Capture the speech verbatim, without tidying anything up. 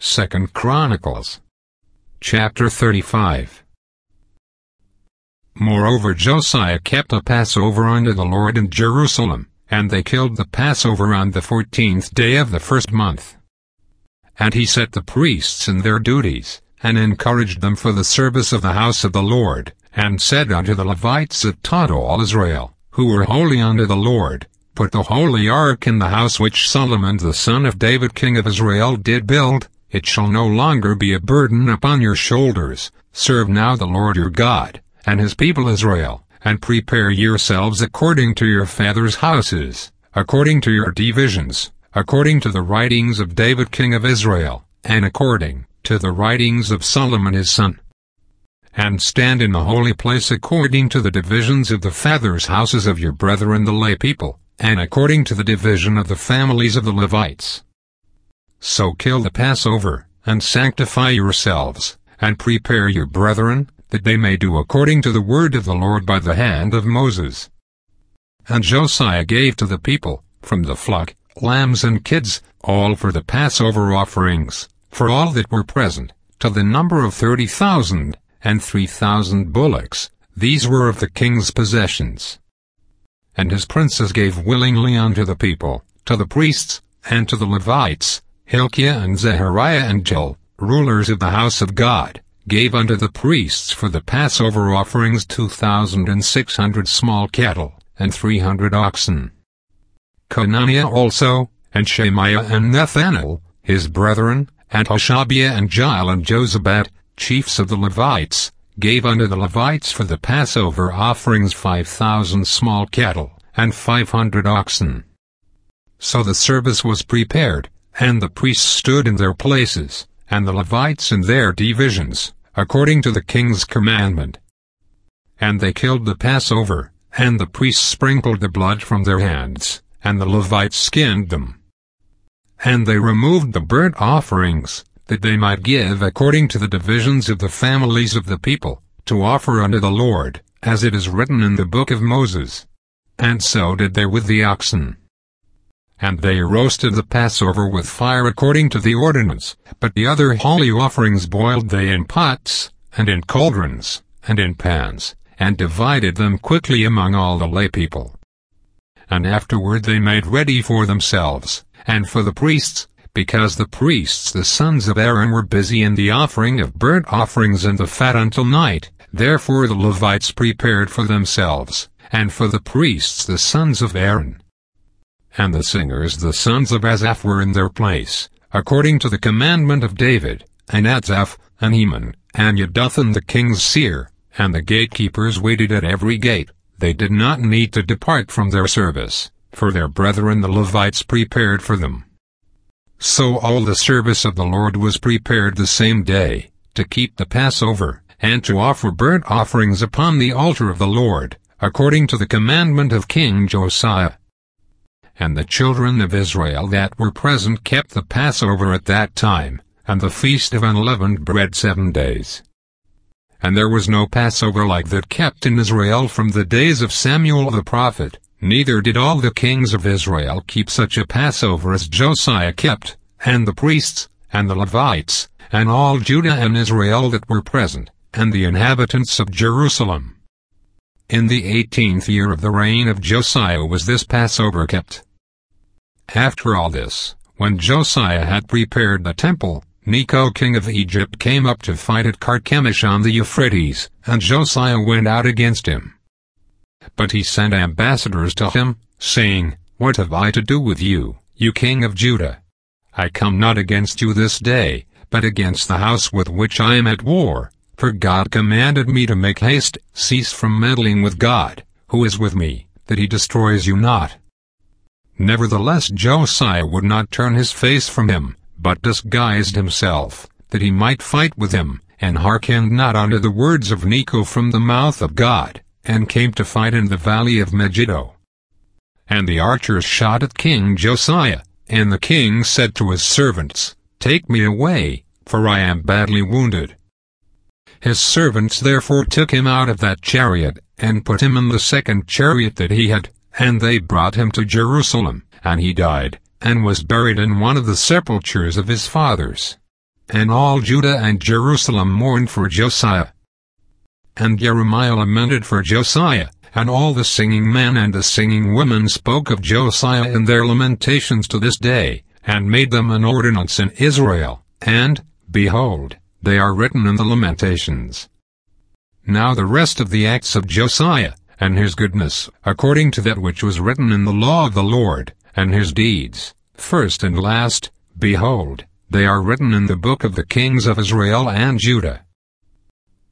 Second Chronicles chapter thirty-five. Moreover Josiah kept a Passover unto the Lord in Jerusalem, and they killed the Passover on the fourteenth day of the first month. And he set the priests in their duties, and encouraged them for the service of the house of the Lord, and said unto the Levites that taught all Israel, who were holy unto the Lord, Put the holy ark in the house which Solomon the son of David king of Israel did build. It shall no longer be a burden upon your shoulders. Serve now the Lord your God, and his people Israel, and prepare yourselves according to your fathers' houses, according to your divisions, according to the writings of David king of Israel, and according to the writings of Solomon his son. And stand in the holy place according to the divisions of the fathers' houses of your brethren the lay people, and according to the division of the families of the Levites. So kill the Passover, and sanctify yourselves, and prepare your brethren, that they may do according to the word of the Lord by the hand of Moses. And Josiah gave to the people, from the flock, lambs and kids, all for the Passover offerings, for all that were present, to the number of thirty thousand, and three thousand bullocks. These were of the king's possessions. And his princes gave willingly unto the people, to the priests, and to the Levites. Hilkiah and Zechariah and Joel, rulers of the house of God, gave unto the priests for the Passover offerings two thousand and six hundred small cattle, and three hundred oxen. Conaniah also, and Shemaiah and Nethanel, his brethren, and Hashabiah and Jael and Jozabad, chiefs of the Levites, gave unto the Levites for the Passover offerings five thousand small cattle, and five hundred oxen. So the service was prepared, and the priests stood in their places, and the Levites in their divisions, according to the king's commandment. And they killed the Passover, and the priests sprinkled the blood from their hands, and the Levites skinned them. And they removed the burnt offerings, that they might give according to the divisions of the families of the people, to offer unto the Lord, as it is written in the book of Moses. And so did they with the oxen. And they roasted the Passover with fire according to the ordinance, but the other holy offerings boiled they in pots, and in cauldrons, and in pans, and divided them quickly among all the lay people. And afterward they made ready for themselves, and for the priests, because the priests the sons of Aaron were busy in the offering of burnt offerings and the fat until night, therefore the Levites prepared for themselves, and for the priests the sons of Aaron. And the singers the sons of Asaph were in their place, according to the commandment of David, and Asaph, and Heman, and Jeduthun the king's seer, and the gatekeepers waited at every gate. They did not need to depart from their service, for their brethren the Levites prepared for them. So all the service of the Lord was prepared the same day, to keep the Passover, and to offer burnt offerings upon the altar of the Lord, according to the commandment of King Josiah. And the children of Israel that were present kept the Passover at that time, and the feast of unleavened bread seven days. And there was no Passover like that kept in Israel from the days of Samuel the prophet, neither did all the kings of Israel keep such a Passover as Josiah kept, and the priests, and the Levites, and all Judah and Israel that were present, and the inhabitants of Jerusalem. In the eighteenth year of the reign of Josiah was this Passover kept. After all this, when Josiah had prepared the temple, Necho king of Egypt came up to fight at Carchemish on the Euphrates, and Josiah went out against him. But he sent ambassadors to him, saying, What have I to do with you, you king of Judah? I come not against you this day, but against the house with which I am at war, for God commanded me to make haste, cease from meddling with God, who is with me, that he destroys you not. Nevertheless Josiah would not turn his face from him, but disguised himself, that he might fight with him, and hearkened not unto the words of Necho from the mouth of God, and came to fight in the valley of Megiddo. And the archers shot at King Josiah, and the king said to his servants, Take me away, for I am badly wounded. His servants therefore took him out of that chariot, and put him in the second chariot that he had, and they brought him to Jerusalem, and he died, and was buried in one of the sepulchres of his fathers. And all Judah and Jerusalem mourned for Josiah. And Jeremiah lamented for Josiah, and all the singing men and the singing women spoke of Josiah in their lamentations to this day, and made them an ordinance in Israel, and, behold, they are written in the Lamentations. Now the rest of the acts of Josiah, and his goodness, according to that which was written in the law of the Lord, and his deeds, first and last, behold, they are written in the book of the kings of Israel and Judah.